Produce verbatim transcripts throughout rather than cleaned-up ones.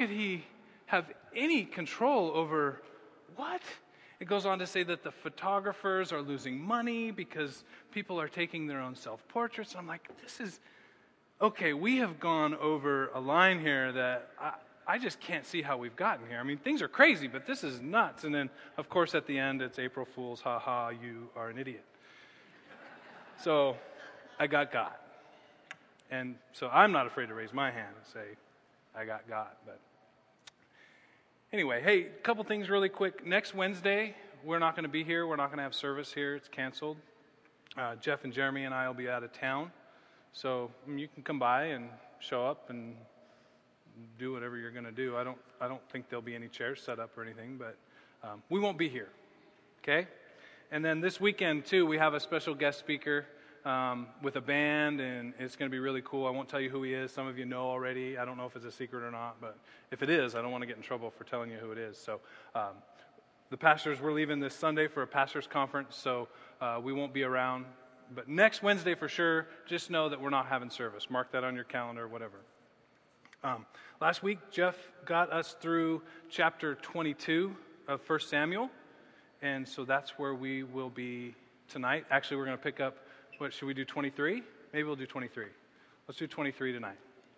could he have any control over what? It goes on to say that the photographers are losing money because people are taking their own self-portraits. I'm like, this is, okay, we have gone over a line here that I, I just can't see how we've gotten here. I mean, things are crazy, but this is nuts. And then, of course, at the end, it's April Fool's, ha ha, you are an idiot. So I got God. And so I'm not afraid to raise my hand and say, I got God. But anyway, hey, a couple things really quick. Next Wednesday, we're not going to be here. We're not going to have service here. It's canceled. Uh, Jeff and Jeremy and I will be out of town. So you can come by and show up and do whatever you're going to do. I don't I don't think there'll be any chairs set up or anything, but um, we won't be here. Okay? And then this weekend, too, we have a special guest speaker um, with a band, and it's going to be really cool. I won't tell you who he is. Some of you know already. I don't know if it's a secret or not, but if it is, I don't want to get in trouble for telling you who it is. So um, the pastors, we're leaving this Sunday for a pastor's conference, so uh, we won't be around. But next Wednesday for sure, just know that we're not having service. Mark that on your calendar, whatever. Um, last week, Jeff got us through chapter twenty-two of First Samuel. And so that's where we will be tonight. Actually, we're going to pick up, what, should we do twenty-three? Maybe we'll do twenty-three. Let's do twenty-three tonight.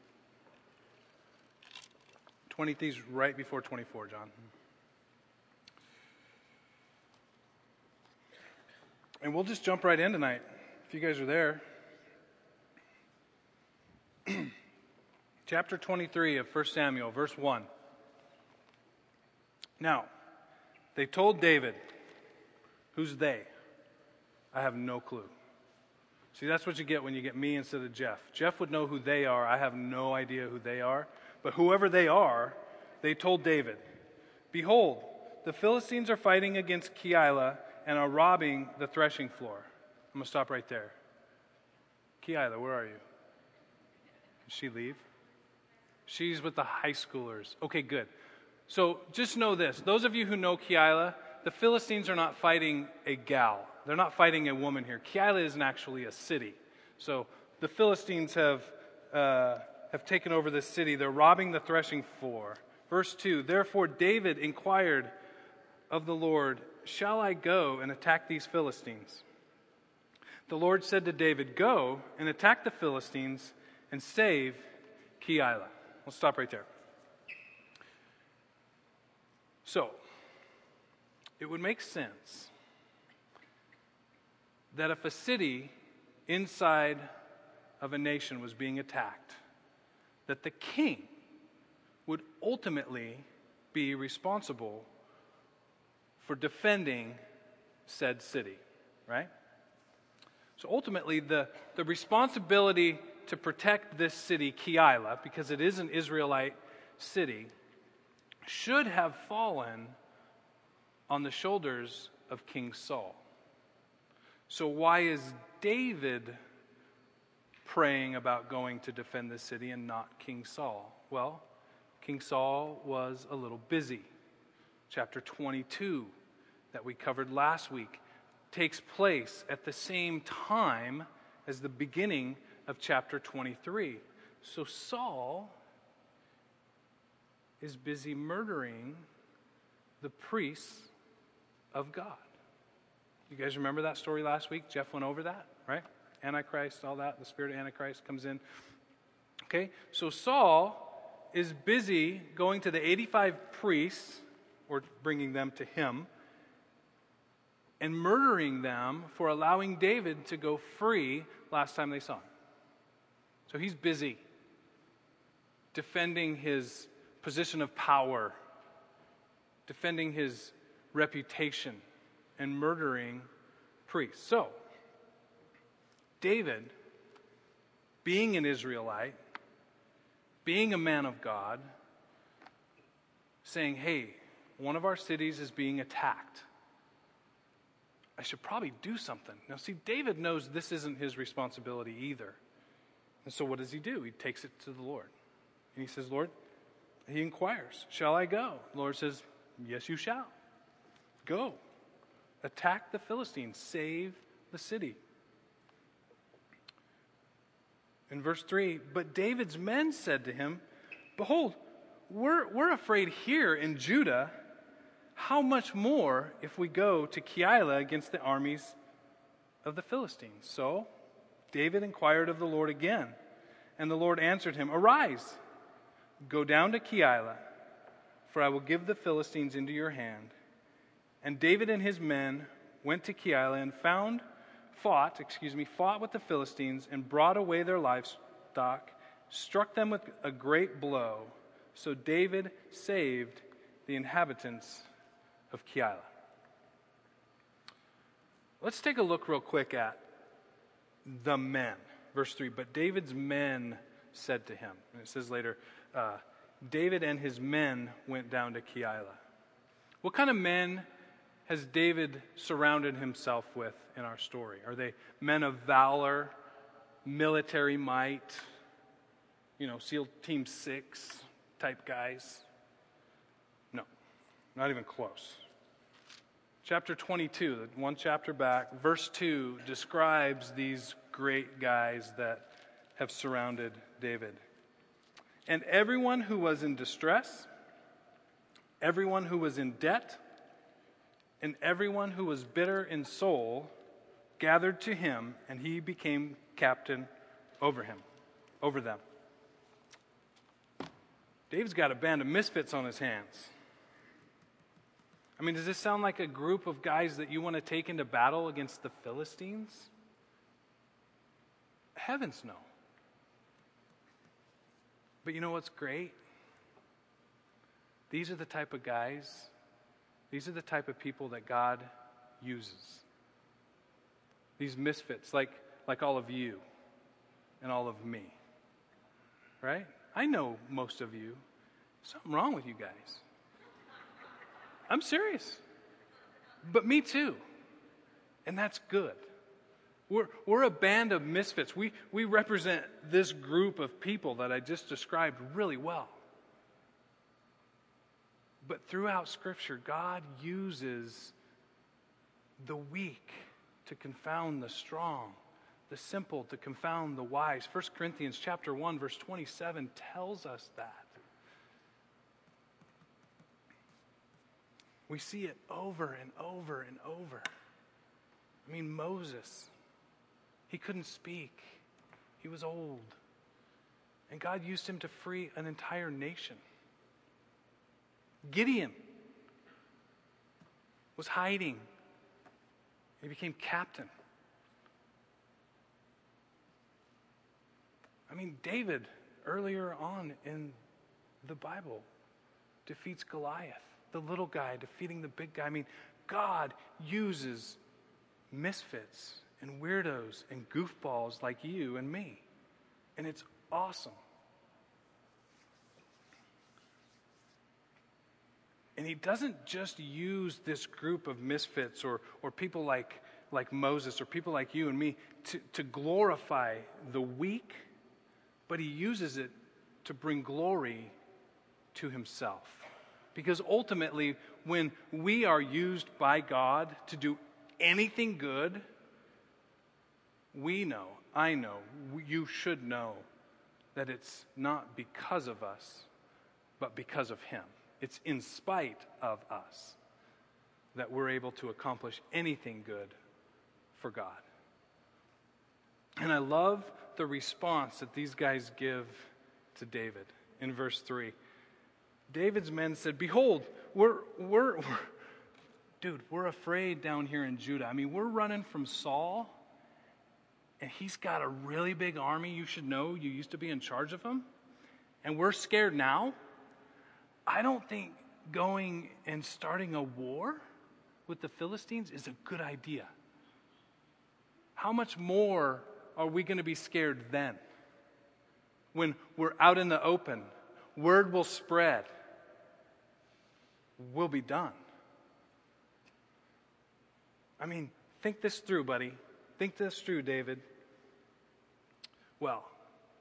twenty-three is right before twenty-four, John. And we'll just jump right in tonight, if you guys are there. Chapter twenty-three of First Samuel, verse one. Now, they told David. Who's they? I have no clue. See, that's what you get when you get me instead of Jeff. Jeff would know who they are. I have no idea who they are. But whoever they are, they told David, behold, the Philistines are fighting against Keilah and are robbing the threshing floor. I'm going to stop right there. Keilah, where are you? Did she leave? She's with the high schoolers. Okay, good. So just know this. Those of you who know Keilah, the Philistines are not fighting a gal. They're not fighting a woman here. Keilah isn't actually a city. So the Philistines have uh, have taken over this city. They're robbing the threshing floor. Verse two, therefore David inquired of the Lord, shall I go and attack these Philistines? The Lord said to David, go and attack the Philistines and save Keilah. We'll stop right there. So, it would make sense that if a city inside of a nation was being attacked, that the king would ultimately be responsible for defending said city, right? So ultimately, the, the responsibility to protect this city, Keilah, because it is an Israelite city, should have fallen on the shoulders of King Saul. So why is David praying about going to defend the city and not King Saul? Well, King Saul was a little busy. Chapter twenty-two that we covered last week takes place at the same time as the beginning of chapter twenty-three. So Saul is busy murdering the priests of God. You guys remember that story last week? Jeff went over that, right? Antichrist, all that. The spirit of Antichrist comes in. Okay, so Saul is busy going to the eighty-five priests, or bringing them to him, and murdering them for allowing David to go free last time they saw him. So he's busy defending his position of power, defending his reputation, and murdering priests. So, David, being an Israelite, being a man of God, saying, hey, one of our cities is being attacked. I should probably do something. Now, see, David knows this isn't his responsibility either. And so what does he do? He takes it to the Lord. And he says, Lord, he inquires, shall I go? The Lord says, yes, you shall. Go. Attack the Philistines. Save the city. In verse three, but David's men said to him, behold, we're, we're afraid here in Judah. How much more if we go to Keilah against the armies of the Philistines? So David inquired of the Lord again, and the Lord answered him, Arise, go down to Keilah, for I will give the Philistines into your hand. And David and his men went to Keilah and found, fought, excuse me, fought with the Philistines and brought away their livestock, struck them with a great blow. So David saved the inhabitants of Keilah. Let's take a look real quick at the men. Verse three, but David's men said to him, and it says later, uh, David and his men went down to Keilah. What kind of men has David surrounded himself with in our story? Are they men of valor, military might, you know, SEAL Team Six type guys? No, not even close. Chapter twenty-two, one chapter back, verse two describes these great guys that have surrounded David. And everyone who was in distress, everyone who was in debt, and everyone who was bitter in soul gathered to him, and he became captain over him, over them. David's got a band of misfits on his hands. I mean, does this sound like a group of guys that you want to take into battle against the Philistines? Heavens no. But you know what's great? These are the type of guys, these are the type of people that God uses. These misfits, like, like all of you and all of me. Right? I know most of you. Something wrong with you guys. I'm serious. But me too. And that's good. We're, we're a band of misfits. We, we represent this group of people that I just described really well. But throughout Scripture, God uses the weak to confound the strong, the simple to confound the wise. First Corinthians chapter one, verse twenty-seven tells us that. We see it over and over and over. I mean, Moses, he couldn't speak. He was old. And God used him to free an entire nation. Gideon was hiding. He became captain. I mean, David, earlier on in the Bible, defeats Goliath, the little guy defeating the big guy. I mean, God uses misfits and weirdos and goofballs like you and me. And it's awesome. And he doesn't just use this group of misfits or, or people like, like Moses or people like you and me to, to glorify the weak, but he uses it to bring glory to himself. Because ultimately, when we are used by God to do anything good, we know, I know, you should know that it's not because of us, but because of him. It's in spite of us that we're able to accomplish anything good for God. And I love the response that these guys give to David in verse three. David's men said, behold, we're, we're, we're, dude, we're afraid down here in Judah. I mean, we're running from Saul, and he's got a really big army. You should know, you used to be in charge of him. And we're scared now. I don't think going and starting a war with the Philistines is a good idea. How much more are we going to be scared then? When we're out in the open, word will spread. We'll be done. I mean, think this through, buddy. Think this through, David. Well,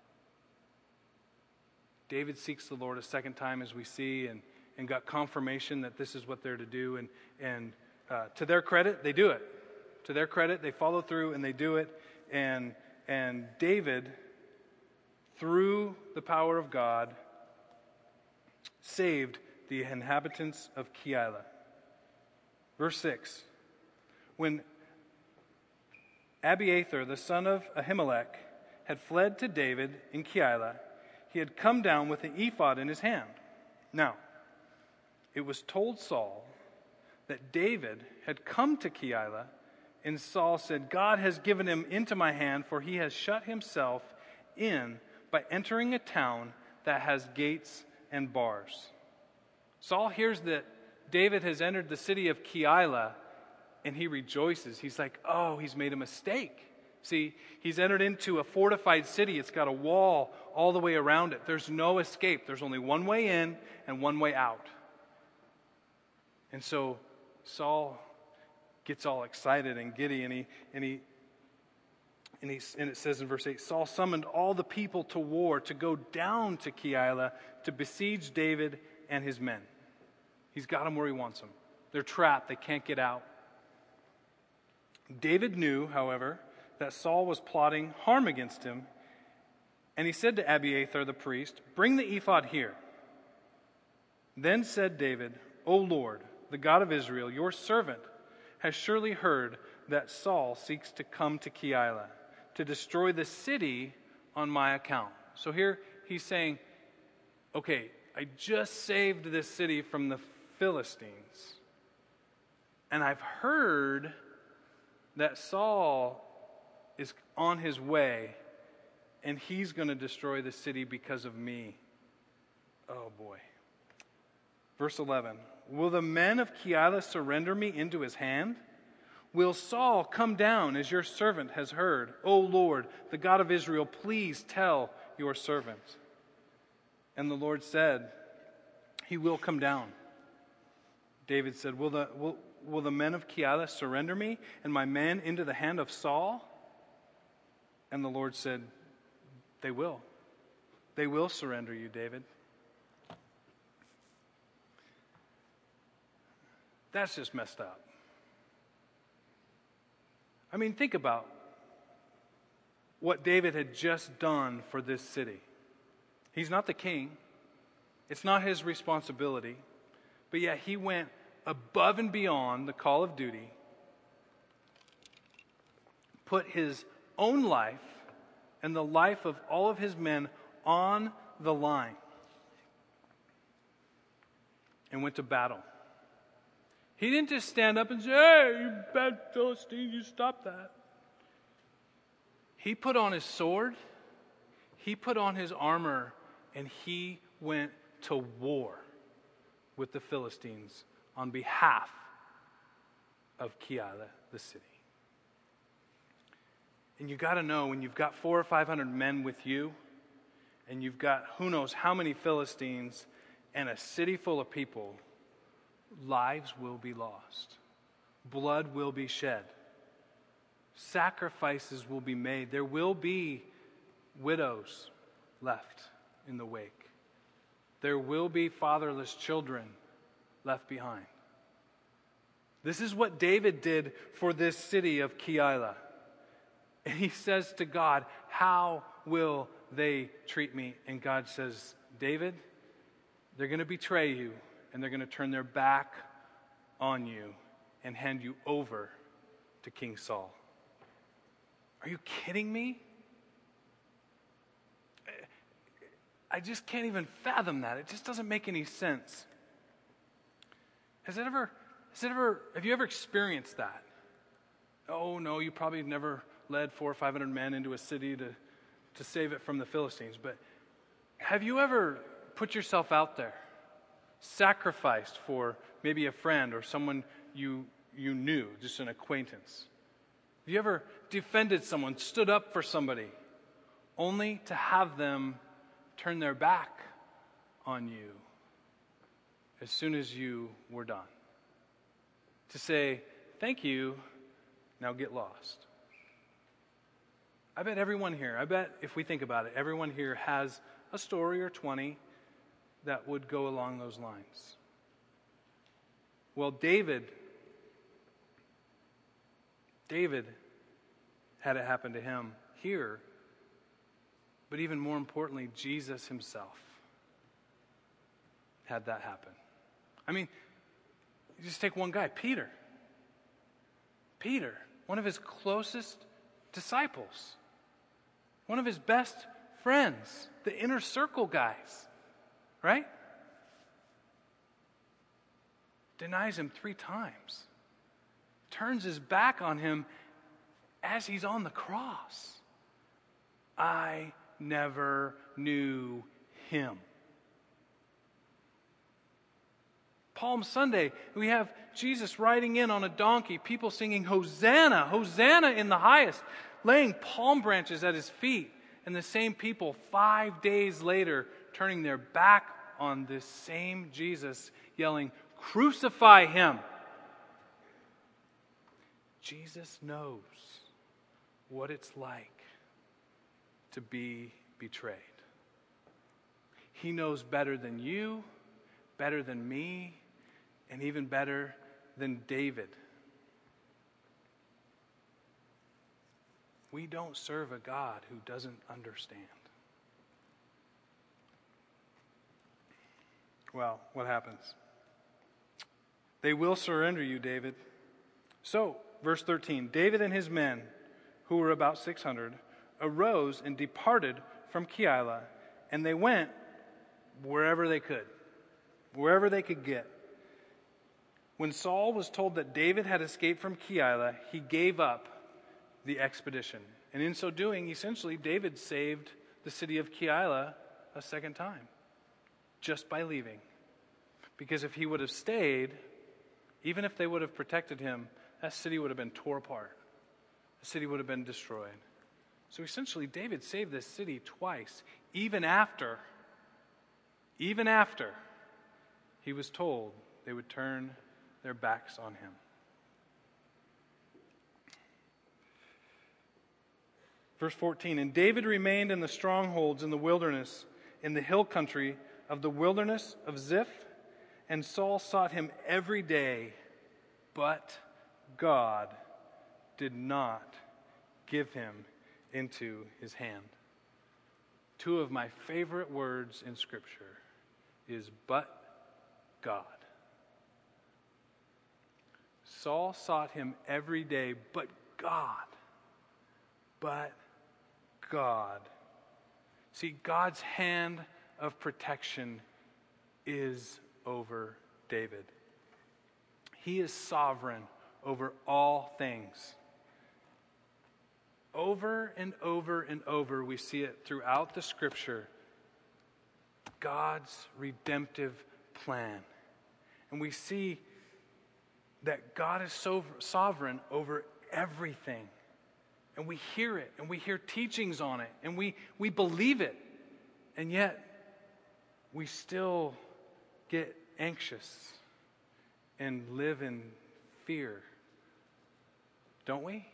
David seeks the Lord a second time, as we see, and, and got confirmation that this is what they're to do. And, and uh, to their credit, they do it. To their credit, they follow through and they do it. And, and David, through the power of God, saved the inhabitants of Keilah. Verse six. When Abiathar, the son of Ahimelech, had fled to David in Keilah, he had come down with an ephod in his hand. Now, it was told Saul that David had come to Keilah, and Saul said, God has given him into my hand, for he has shut himself in by entering a town that has gates and bars. Saul hears that David has entered the city of Keilah, and he rejoices. He's like, oh, he's made a mistake. See, he's entered into a fortified city. It's got a wall all the way around it. There's no escape. There's only one way in and one way out. And so Saul gets all excited and giddy, and he and he and he and it says in verse eight, Saul summoned all the people to war to go down to Keilah to besiege David and his men. He's got them where he wants them. They're trapped. They can't get out. David knew, however, that Saul was plotting harm against him, and he said to Abiathar the priest, bring the ephod here. Then said David, O Lord, the God of Israel, your servant has surely heard that Saul seeks to come to Keilah to destroy the city on my account. So here he's saying, okay, I just saved this city from the Philistines, and I've heard that Saul is on his way, and he's going to destroy the city because of me. Oh boy. Verse eleven, will the men of Keilah surrender me into his hand? Will Saul come down as your servant has heard? O Lord, the God of Israel, please tell your servant. And the Lord said, he will come down. David said, will the, will, will the men of Keilah surrender me and my men into the hand of Saul? And the Lord said, they will. They will surrender you, David. That's just messed up. I mean, think about what David had just done for this city. He's not the king. It's not his responsibility. But yet he went above and beyond the call of duty, put his own life and the life of all of his men on the line, and went to battle. He didn't just stand up and say, hey, you bad Philistine, you stop that. He put on his sword, he put on his armor, and he went to war with the Philistines on behalf of Keilah, the city. And you got to know, when you've got four or five hundred men with you, and you've got who knows how many Philistines and a city full of people, lives will be lost. Blood will be shed. Sacrifices will be made. There will be widows left in the wake. There will be fatherless children left behind. This is what David did for this city of Keilah. And he says to God, how will they treat me? And God says, David, they're going to betray you, and they're going to turn their back on you and hand you over to King Saul. Are you kidding me? I just can't even fathom that. It just doesn't make any sense. Has it ever, has it ever, have you ever experienced that? Oh no, you probably never led four or five hundred men into a city to, to save it from the Philistines. But have you ever put yourself out there, sacrificed for maybe a friend or someone you you knew, just an acquaintance? Have you ever defended someone, stood up for somebody, only to have them turn their back on you as soon as you were done? To say, thank you, now get lost. I bet everyone here, I bet if we think about it, everyone here has a story or twenty that would go along those lines. Well, David, David had it happen to him here, but even more importantly, Jesus himself. had that happen. I mean, you just take one guy, Peter. Peter, one of his closest disciples, one of his best friends, the inner circle guys, right? Denies him three times. Turns his back on him as he's on the cross. I never knew him. Palm Sunday, we have Jesus riding in on a donkey, people singing Hosanna, Hosanna in the highest, laying palm branches at his feet, and the same people five days later turning their back on this same Jesus, yelling, "Crucify him!" Jesus knows what it's like to be betrayed. He knows better than you, better than me, and even better than David. We don't serve a God who doesn't understand. Well, what happens? They will surrender you, David. So, verse thirteen, David and his men, who were about six hundred, arose and departed from Keilah, and they went wherever they could, wherever they could get. When Saul was told that David had escaped from Keilah, he gave up the expedition. And in so doing, essentially, David saved the city of Keilah a second time, just by leaving. Because if he would have stayed, even if they would have protected him, that city would have been torn apart. The city would have been destroyed. So essentially, David saved this city twice, even after, even after he was told they would turn their backs on him. Verse fourteen, and David remained in the strongholds in the wilderness, in the hill country of the wilderness of Ziph, and Saul sought him every day, but God did not give him into his hand. Two of my favorite words in Scripture is but God. Saul sought him every day, but God. But God. See, God's hand of protection is over David. He is sovereign over all things. Over and over and over, we see it throughout the Scripture. God's redemptive plan. And we see that God is so sovereign over everything. And we hear it, and we hear teachings on it, and we, we believe it. And yet, we still get anxious and live in fear. Don't we?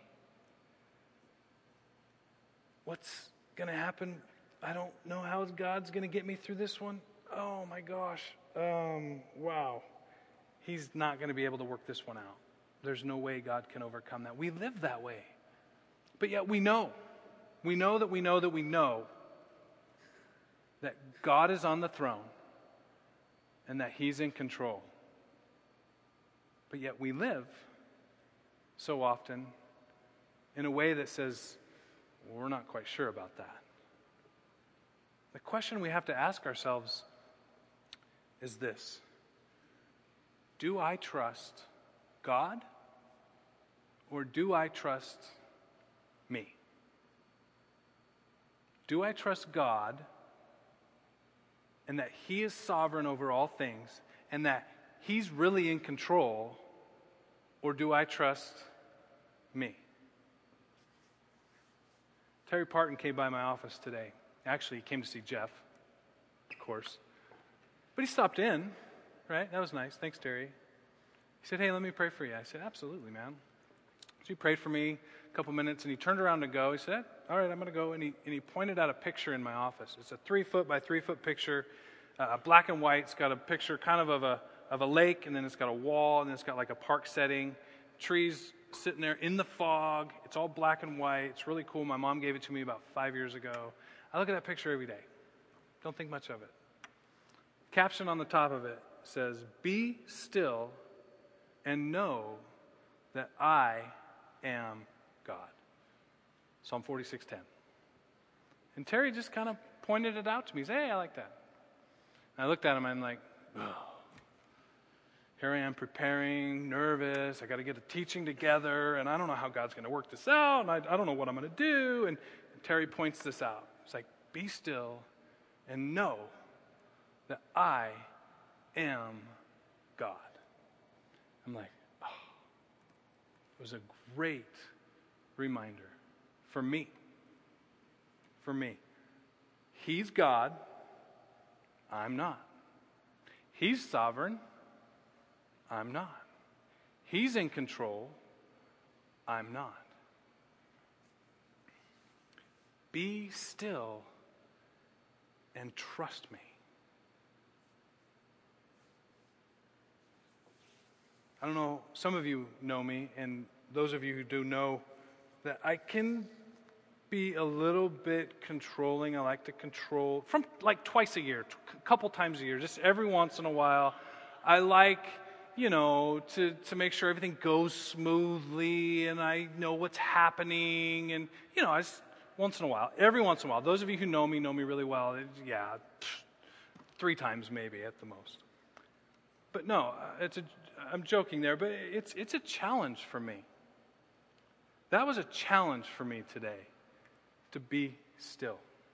What's going to happen? I don't know how God's going to get me through this one. Oh my gosh. Um, wow. He's not going to be able to work this one out. There's no way God can overcome that. We live that way. But yet we know. We know that we know that we know that God is on the throne and that He's in control. But yet we live so often in a way that says, well, we're not quite sure about that. The question we have to ask ourselves is this: do I trust God or do I trust me? Do I trust God and that He is sovereign over all things and that He's really in control, or do I trust me? Terry Parton came by my office today. Actually, he came to see Jeff, of course. But he stopped in, right? That was nice. Thanks, Terry. He said, hey, let me pray for you. I said, absolutely, man. So he prayed for me a couple minutes, and he turned around to go. He said, all right, I'm going to go. And he, and he pointed out a picture in my office. It's a three-foot by three-foot picture, uh, black and white. It's got a picture kind of of a, of a lake, and then it's got a wall, and then it's got like a park setting, trees sitting there in the fog. It's all black and white. It's really cool. My mom gave it to me about five years ago. I look at that picture every day. Don't think much of it. Caption on the top of it says, "Be still and know that I am God." Psalm forty-six ten. And Terry just kind of pointed it out to me. He said, "Hey, I like that." And I looked at him and I'm like, oh. Here I am preparing, nervous. I got to get a teaching together, and I don't know how God's going to work this out, and I, I don't know what I'm going to do. And, and Terry points this out. It's like, be still and know that I am God. I'm like, oh, it was a great reminder for me. For me. He's God. I'm not. He's sovereign. I'm not. He's in control. I'm not. Be still and trust me. I don't know, some of you know me, and those of you who do know that I can be a little bit controlling. I like to control from like twice a year, a couple times a year, just every once in a while. I like, you know, to, to make sure everything goes smoothly and I know what's happening. And, you know, I just, once in a while, every once in a while, those of you who know me, know me really well, it, yeah, three times maybe at the most. But no, it's a, I'm joking there, but it's it's a challenge for me. That was a challenge for me today, to be still.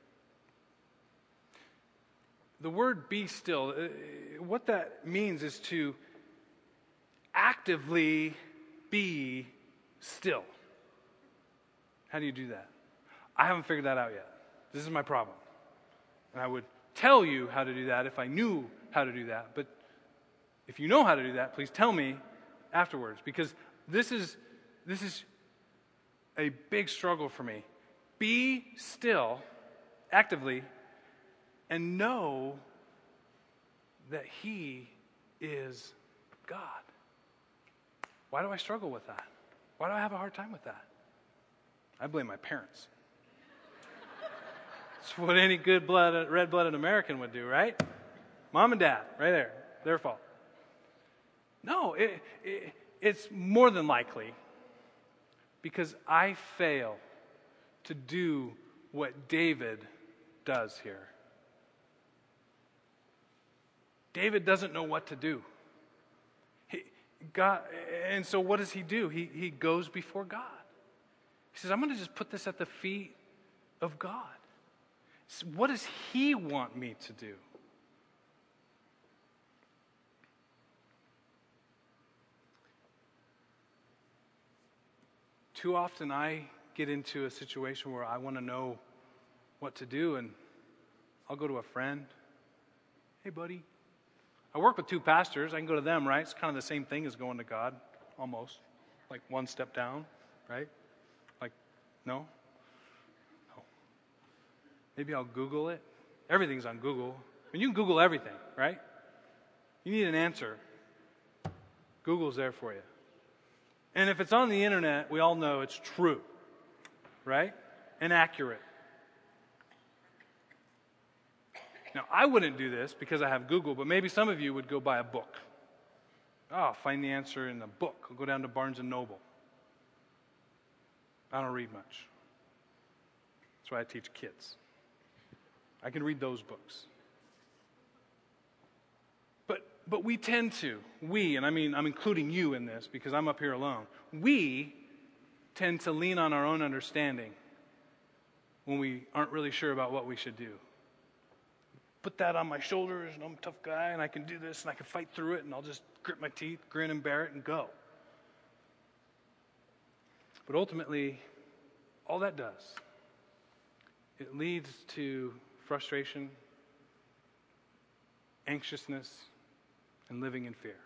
The word "be still," what that means is to actively be still. How do you do that? I haven't figured that out yet. This is my problem. And I would tell you how to do that if I knew how to do that. But if you know how to do that, please tell me afterwards, because this is this is a big struggle for me. Be still, actively, and know that He is God. Why do I struggle with that? Why do I have a hard time with that? I blame my parents. It's what any good blood, red-blooded American would do, right? Mom and dad, right there, their fault. No, it, it, it's more than likely because I fail to do what David does here. David doesn't know what to do. He, God, and so what does he do? He, he goes before God. He says, I'm going to just put this at the feet of God. So what does He want me to do? Too often I get into a situation where I want to know what to do, and I'll go to a friend. Hey, buddy. I work with two pastors. I can go to them, right? It's kind of the same thing as going to God, almost. Like one step down, right? Like, no? No. Maybe I'll Google it. Everything's on Google. I mean, you can Google everything, right? You need an answer. Google's there for you. And if it's on the internet, we all know it's true, right? And accurate. Now, I wouldn't do this because I have Google, but maybe some of you would go buy a book. Oh, I'll find the answer in a book. I'll go down to Barnes and Noble. I don't read much. That's why I teach kids. I can read those books. But but we tend to, we, and I mean I'm including you in this because I'm up here alone. We tend to lean on our own understanding when we aren't really sure about what we should do. Put that on my shoulders, and I'm a tough guy, and I can do this, and I can fight through it, and I'll just grit my teeth, grin and bear it, and go. But ultimately, all that does, it leads to frustration, anxiousness, and living in fear.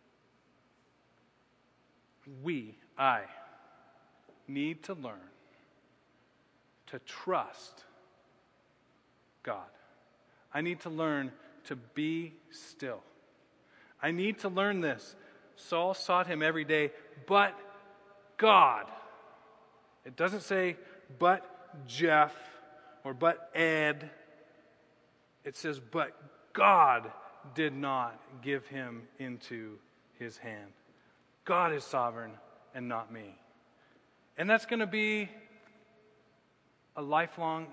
We, I, need to learn to trust God. I need to learn to be still. I need to learn this. Saul sought Him every day, but God. It doesn't say, but Jeff, or but Ed. It says, but God did not give him into his hand. God is sovereign and not me. And that's going to be a lifelong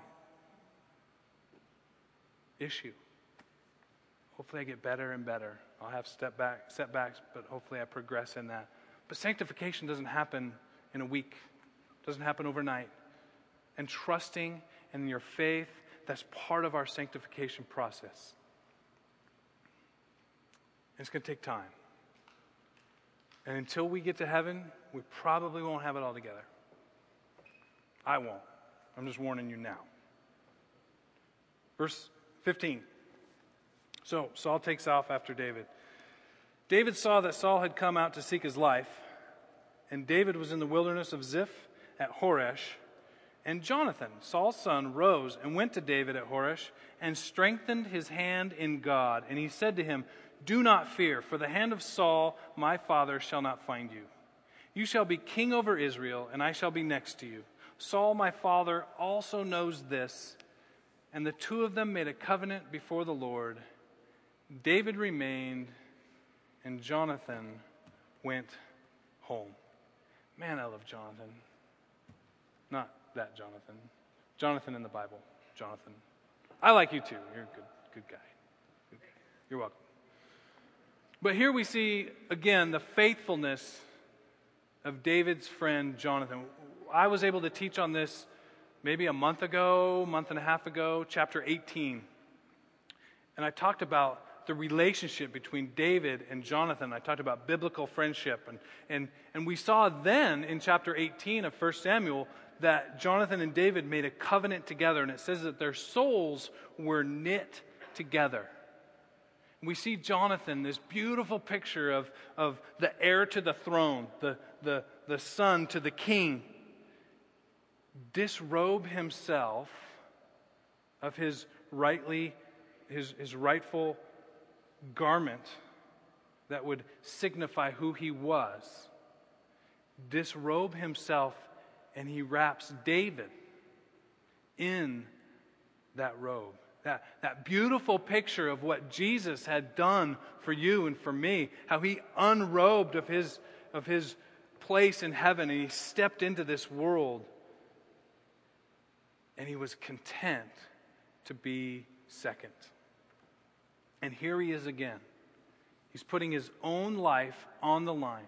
issue. Hopefully I get better and better. I'll have step back, setbacks, but hopefully I progress in that. But sanctification doesn't happen in a week. It doesn't happen overnight. And trusting in your faith, that's part of our sanctification process. And it's going to take time. And until we get to heaven, we probably won't have it all together. I won't. I'm just warning you now. Verse fifteen. So Saul takes off after David. David saw that Saul had come out to seek his life, and David was in the wilderness of Ziph at Horesh. And Jonathan, Saul's son, rose and went to David at Horesh and strengthened his hand in God. And he said to him, "Do not fear, for the hand of Saul, my father, shall not find you. You shall be king over Israel, and I shall be next to you. Saul, my father, also knows this." And the two of them made a covenant before the Lord. David remained, and Jonathan went home. Man, I love Jonathan. Not that Jonathan. Jonathan in the Bible. Jonathan. I like you too. You're a good, good guy. Good guy. You're welcome. But here we see, again, the faithfulness of David's friend Jonathan. I was able to teach on this maybe a month ago, month and a half ago, chapter eighteen. And I talked about the relationship between David and Jonathan. I talked about biblical friendship. And, and, and we saw then in chapter eighteen of First Samuel that Jonathan and David made a covenant together. And it says that their souls were knit together. We see Jonathan, this beautiful picture of, of the heir to the throne, the, the, the son to the king, disrobe himself of his rightly, his, his rightful garment that would signify who he was. Disrobe himself, and he wraps David in that robe. That, that beautiful picture of what Jesus had done for you and for me, how he unrobed of his, of his place in heaven, and he stepped into this world, and he was content to be second. And here he is again. He's putting his own life on the line.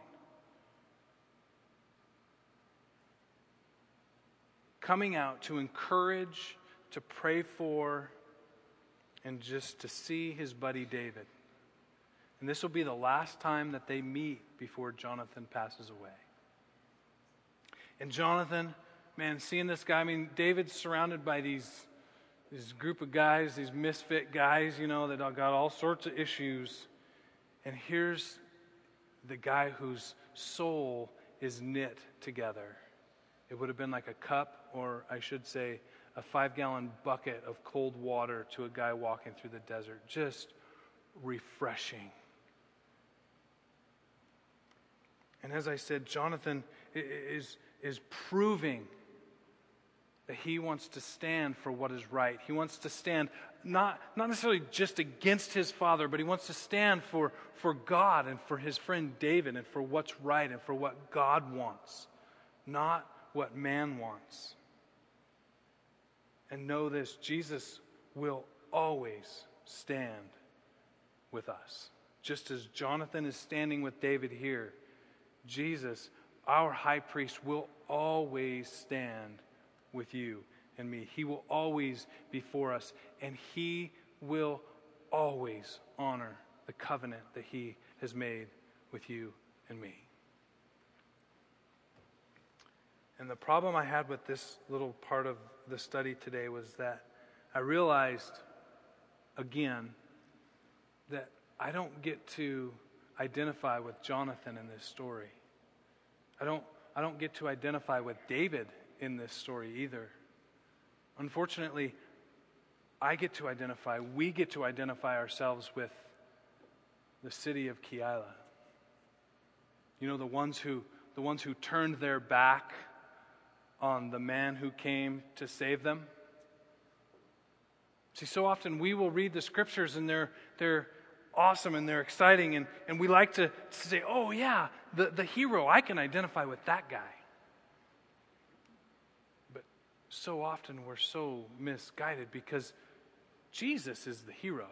Coming out to encourage, to pray for, and just to see his buddy David. And this will be the last time that they meet before Jonathan passes away. And Jonathan, man, seeing this guy, I mean, David's surrounded by these, this group of guys, these misfit guys, you know, that got all sorts of issues. And here's the guy whose soul is knit together. It would have been like a cup, or I should say, a five-gallon bucket of cold water to a guy walking through the desert. Just refreshing. And as I said, Jonathan is, is proving that he wants to stand for what is right. He wants to stand not, not necessarily just against his father, but he wants to stand for, for God and for his friend David and for what's right and for what God wants, not what man wants. And know this, Jesus will always stand with us. Just as Jonathan is standing with David here, Jesus, our high priest, will always stand with you and me. He will always be for us, and he will always honor the covenant that he has made with you and me. And the problem I had with this little part of the study today was that I realized, again, that I don't get to identify with Jonathan in this story. I don't, I don't get to identify with David in this story either. Unfortunately, I get to identify, we get to identify ourselves with the city of Keilah. You know, the ones who, the ones who turned their back on the man who came to save them. See, so often we will read the scriptures and they're, they're awesome and they're exciting. And, and we like to say, oh yeah, the, the hero, I can identify with that guy. But so often we're so misguided because Jesus is the hero.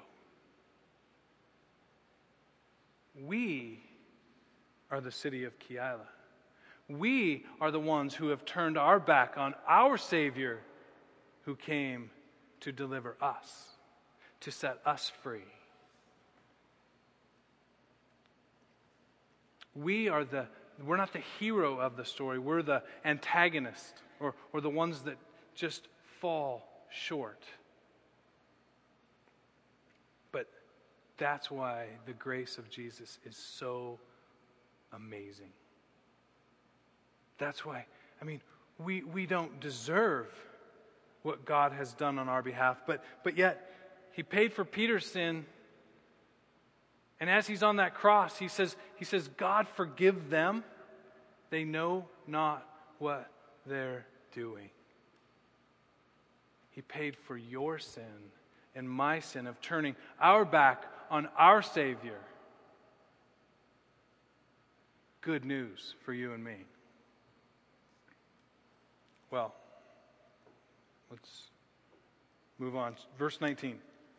We are the city of Keilah. We are the ones who have turned our back on our Savior who came to deliver us, to set us free. We are the, we're not the hero of the story. We're the antagonist or, or the ones that just fall short. But that's why the grace of Jesus is so amazing. That's why, I mean, we, we don't deserve what God has done on our behalf, but, but yet he paid for Peter's sin. And as he's on that cross, he says, he says, God, forgive them. They know not what they're doing. He paid for your sin and my sin of turning our back on our Savior. Good news for you and me. Well, let's move on. Verse nineteen.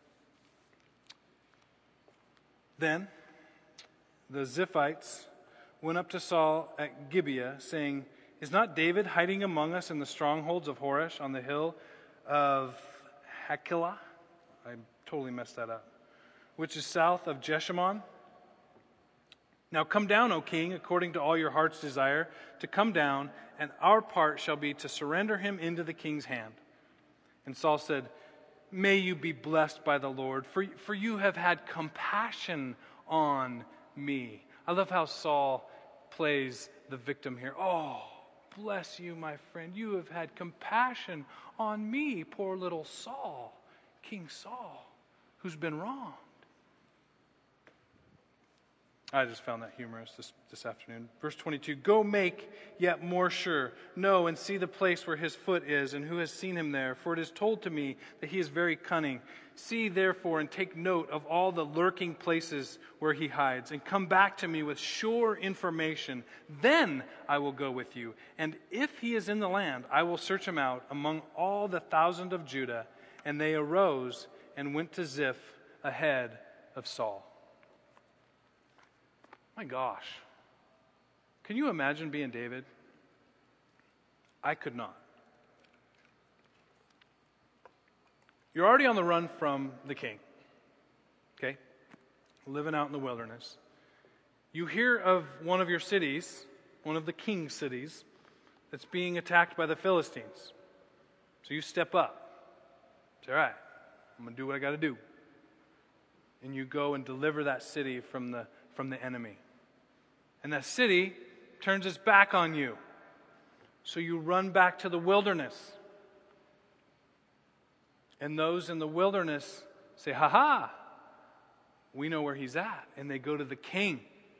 Then the Ziphites went up to Saul at Gibeah, saying, is not David hiding among us in the strongholds of Horesh on the hill of Hachilah? I totally messed that up. Which is south of Jeshimon. Now come down, O king, according to all your heart's desire, to come down, and our part shall be to surrender him into the king's hand. And Saul said, may you be blessed by the Lord, for, for you have had compassion on me. I love how Saul plays the victim here. Oh, bless you, my friend. You have had compassion on me, poor little Saul, King Saul, who's been wronged. I just found that humorous this, this afternoon. Verse twenty-two, go make yet more sure. Know and see the place where his foot is, and who has seen him there. For it is told to me that he is very cunning. See therefore and take note of all the lurking places where he hides, and come back to me with sure information. Then I will go with you. And if he is in the land, I will search him out among all the thousand of Judah. And they arose and went to Ziph ahead of Saul. My gosh. Can you imagine being David? I could not. You're already on the run from the king. Okay? Living out in the wilderness. You hear of one of your cities, one of the king's cities, that's being attacked by the Philistines. So you step up. Say, all right, I'm going to do what I got to do. And you go and deliver that city from the from the enemy. And that city turns its back on you. So you run back to the wilderness. And those in the wilderness say, ha ha, we know where he's at. And they go to the king.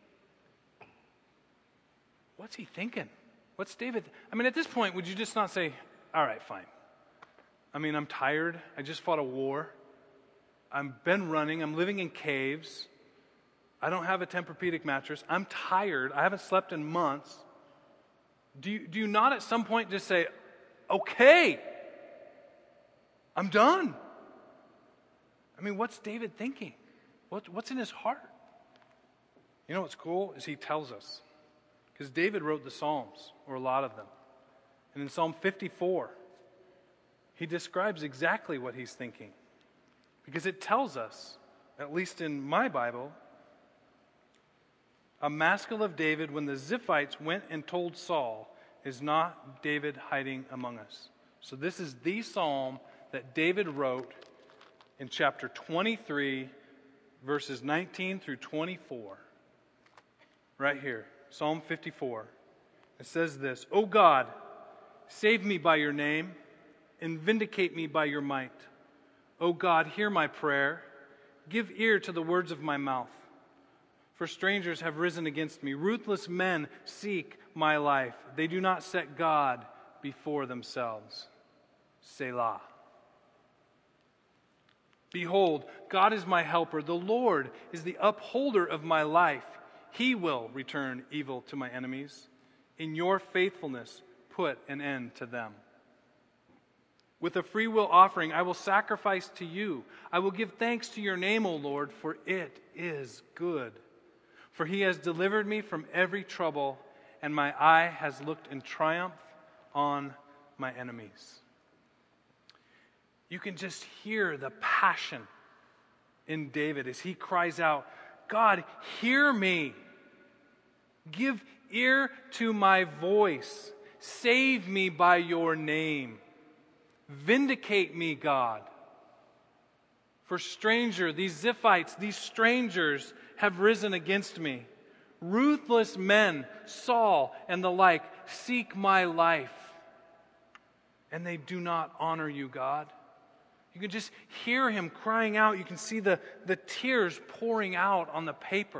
What's he thinking? What's David? I mean, at this point, would you just not say, all right, fine. I mean, I'm tired. I just fought a war. I've been running. I'm living in caves. I don't have a Tempur-Pedic mattress. I'm tired. I haven't slept in months. Do you, do you not at some point just say, okay, I'm done? I mean, what's David thinking? What, what's in his heart? You know what's cool is he tells us. Because David wrote the Psalms, or a lot of them. And in Psalm fifty-four, he describes exactly what he's thinking. Because it tells us, at least in my Bible, a maskil of David when the Ziphites went and told Saul, is not David hiding among us. So this is the psalm that David wrote in chapter twenty-three, verses nineteen through twenty-four. Right here, Psalm fifty-four. It says this, O God, save me by your name and vindicate me by your might. O God, hear my prayer. Give ear to the words of my mouth. For strangers have risen against me. Ruthless men seek my life. They do not set God before themselves. Selah. Behold, God is my helper. The Lord is the upholder of my life. He will return evil to my enemies. In your faithfulness, put an end to them. With a freewill offering, I will sacrifice to you. I will give thanks to your name, O Lord, for it is good. For he has delivered me from every trouble, and my eye has looked in triumph on my enemies. You can just hear the passion in David as he cries out, God, hear me. Give ear to my voice. Save me by your name. Vindicate me, God. For stranger, these Ziphites, these strangers have risen against me. Ruthless men, Saul and the like, seek my life. And they do not honor you, God. You can just hear him crying out. You can see the, the tears pouring out on the paper.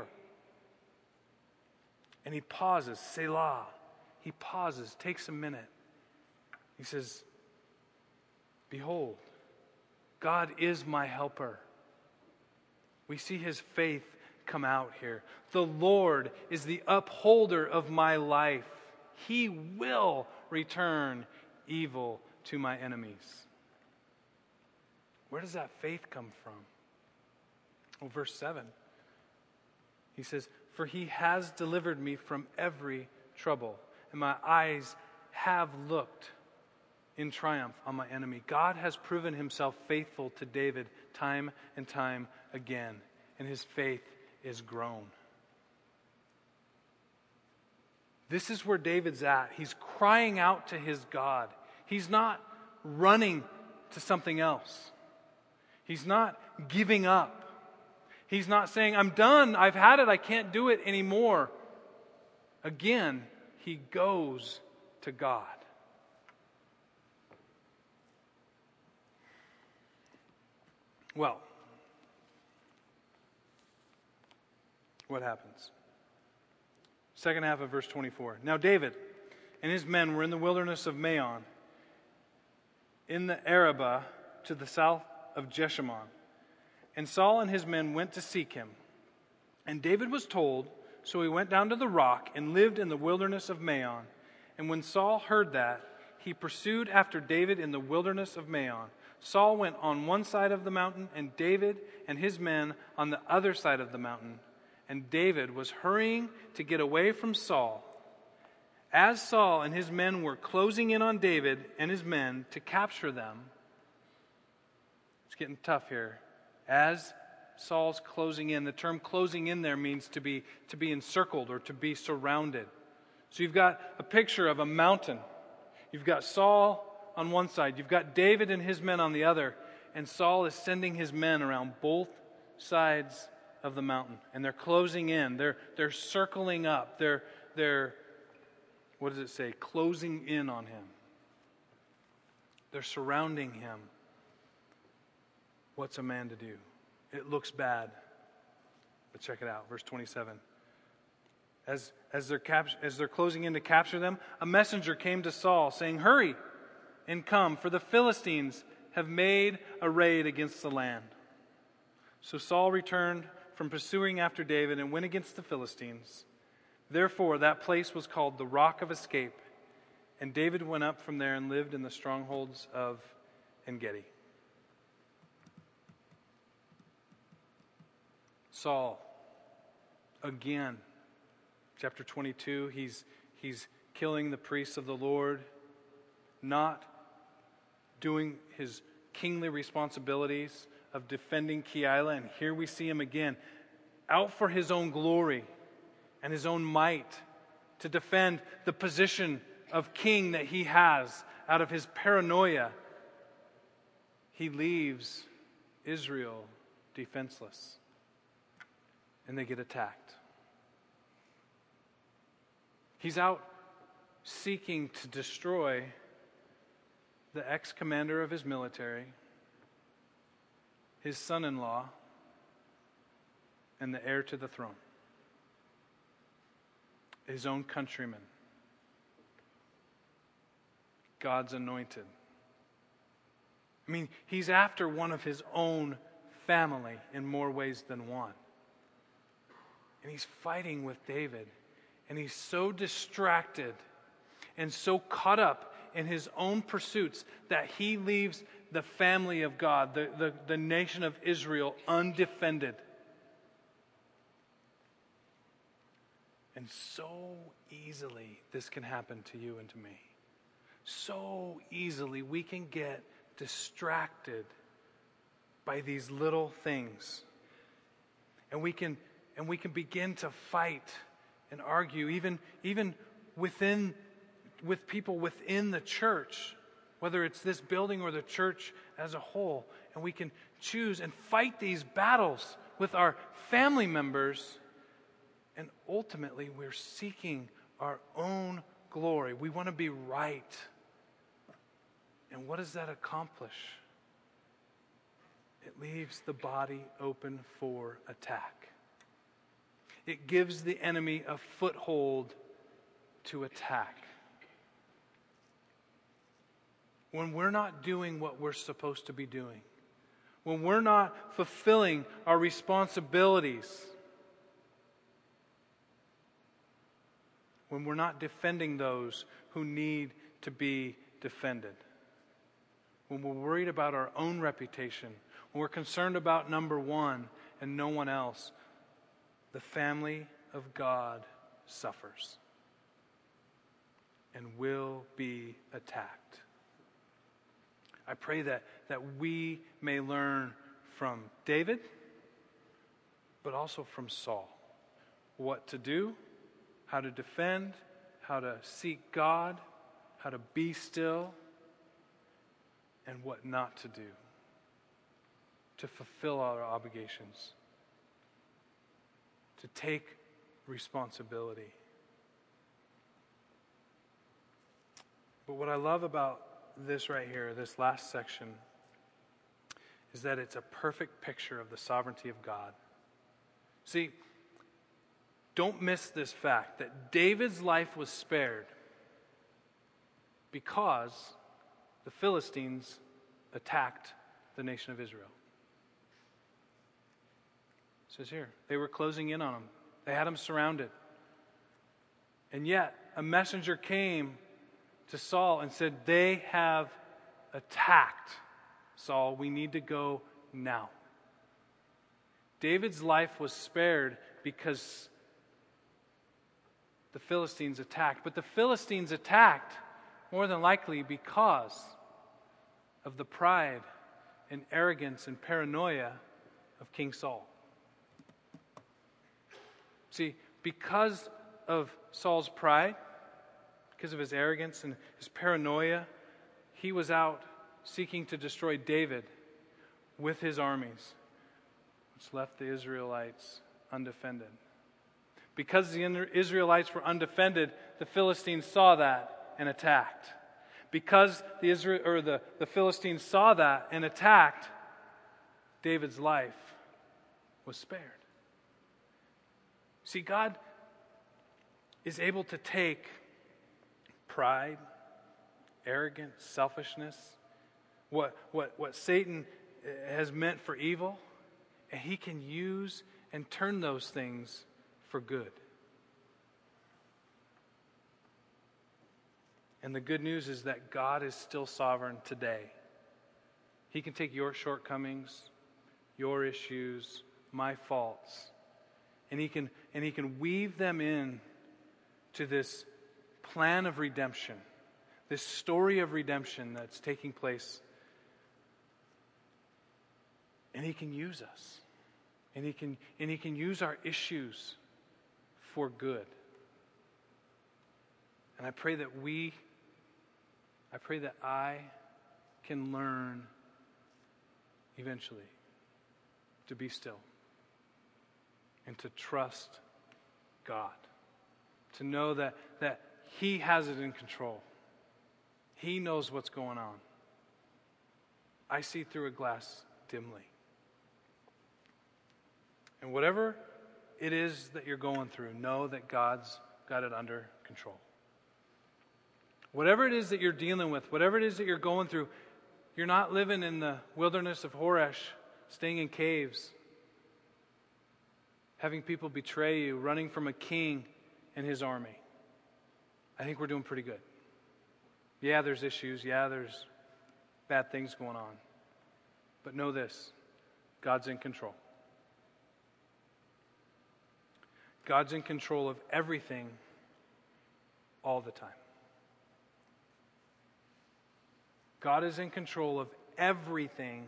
And he pauses, Selah. He pauses, takes a minute. He says, behold, God is my helper. We see his faith come out here. The Lord is the upholder of my life. He will return evil to my enemies. Where does that faith come from? Well, verse seven. He says, for he has delivered me from every trouble, and my eyes have looked in triumph on my enemy. God has proven himself faithful to David time and time again, and his faith is grown. This is where David's at. He's crying out to his God. He's not running to something else. He's not giving up. He's not saying, I'm done, I've had it, I can't do it anymore. Again, he goes to God. Well, what happens? Second half of verse twenty-four. Now David and his men were in the wilderness of Maon, in the Arabah to the south of Jeshimon. And Saul and his men went to seek him. And David was told, so he went down to the rock and lived in the wilderness of Maon. And when Saul heard that, he pursued after David in the wilderness of Maon. Saul went on one side of the mountain, and David and his men on the other side of the mountain. And David was hurrying to get away from Saul. As Saul and his men were closing in on David and his men to capture them, it's getting tough here. As Saul's closing in, the term closing in there means to be, to be encircled or to be surrounded. So you've got a picture of a mountain. You've got Saul on one side. You've got David and his men on the other. And Saul is sending his men around both sides of the mountain. And they're closing in. They're, they're circling up. They're, they're, what does it say? Closing in on him. They're surrounding him. What's a man to do? It looks bad. But check it out, verse twenty-seven. As, as, they're cap- as they're closing in to capture them, a messenger came to Saul saying, hurry and come, for the Philistines have made a raid against the land. So Saul returned from pursuing after David and went against the Philistines. Therefore that place was called the Rock of Escape. And David went up from there and lived in the strongholds of En-Gedi. Saul, again, chapter twenty-two, he's, he's killing the priests of the Lord, not doing his kingly responsibilities of defending Keilah. And here we see him again, out for his own glory and his own might, to defend the position of king that he has out of his paranoia. He leaves Israel defenseless. And they get attacked. He's out seeking to destroy the ex-commander of his military, his son-in-law, and the heir to the throne. His own countrymen. God's anointed. I mean, he's after one of his own family in more ways than one. And he's fighting with David. And he's so distracted and so caught up in his own pursuits that he leaves the family of God, the, the, the nation of Israel, undefended. And so easily this can happen to you and to me. So easily we can get distracted by these little things. And we can and we can begin to fight and argue even, even within with people within the church, whether it's this building or the church as a whole. And we can choose and fight these battles with our family members. And ultimately, we're seeking our own glory. We want to be right. And what does that accomplish? It leaves the body open for attack. It gives the enemy a foothold to attack. When we're not doing what we're supposed to be doing, when we're not fulfilling our responsibilities, when we're not defending those who need to be defended, when we're worried about our own reputation, when we're concerned about number one and no one else, the family of God suffers and will be attacked. I pray that, that we may learn from David, but also from Saul, what to do, how to defend, how to seek God, how to be still, and what not to do to fulfill our obligations, to take responsibility. But what I love about this right here, this last section, is that it's a perfect picture of the sovereignty of God. See, don't miss this fact that David's life was spared because the Philistines attacked the nation of Israel. It says here, they were closing in on him. They had him surrounded. And yet, a messenger came to Saul and said, they have attacked Saul. We need to go now. David's life was spared because the Philistines attacked. But the Philistines attacked more than likely because of the pride and arrogance and paranoia of King Saul. See, because of Saul's pride, because of his arrogance and his paranoia, he was out seeking to destroy David with his armies, which left the Israelites undefended. Because the Israelites were undefended, the Philistines saw that and attacked. Because the Israel or the, the Philistines saw that and attacked, David's life was spared. See, God is able to take pride, arrogance, selfishness, what, what, what Satan has meant for evil, and he can use and turn those things for good. And the good news is that God is still sovereign today. He can take your shortcomings, your issues, my faults, and he can and he can weave them in to this plan of redemption, this story of redemption that's taking place. And he can use us. And he can and he can use our issues for good. And I pray that we I pray that I can learn eventually to be still and to trust God, to know that, that He has it in control. He knows what's going on. I see through a glass dimly. And whatever it is that you're going through, know that God's got it under control. Whatever it is that you're dealing with, whatever it is that you're going through, you're not living in the wilderness of Horesh staying in caves, having people betray you, running from a king and his army. I think we're doing pretty good. Yeah, there's issues. Yeah, there's bad things going on. But know this, God's in control. God's in control of everything all the time. God is in control of everything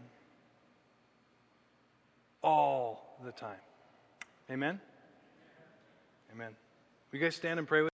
all the time. Amen? Amen. Will you guys stand and pray with me?